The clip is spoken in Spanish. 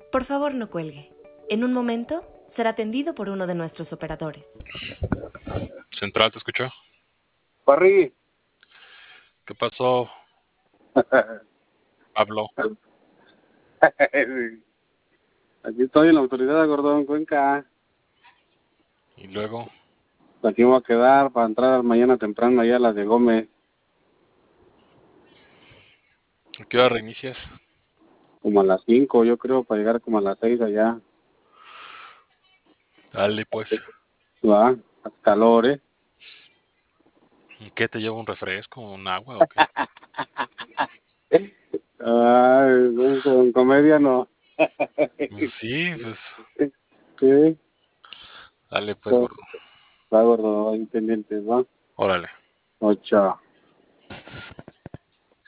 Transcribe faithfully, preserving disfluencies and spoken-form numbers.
Por favor, no cuelgue. En un momento será atendido por uno de nuestros operadores. Central, ¿te escuchó? Parry. ¿Qué pasó, Pablo? Aquí estoy en la autoridad de Gordón, Cuenca. Y luego, Aquí me voy a quedar para entrar mañana temprano allá a las de Gómez. ¿a qué hora reinicias? Como a las cinco, yo creo, para llegar como a las seis allá. Dale, pues. Va, hace calor, ¿eh? ¿Y qué te lleva un refresco, un agua o qué? Ay, con, con comedia no. Pues sí, pues. Sí, Dale, pues, gordo. va, Gordo, ahí pendientes, va. Órale. Ocho.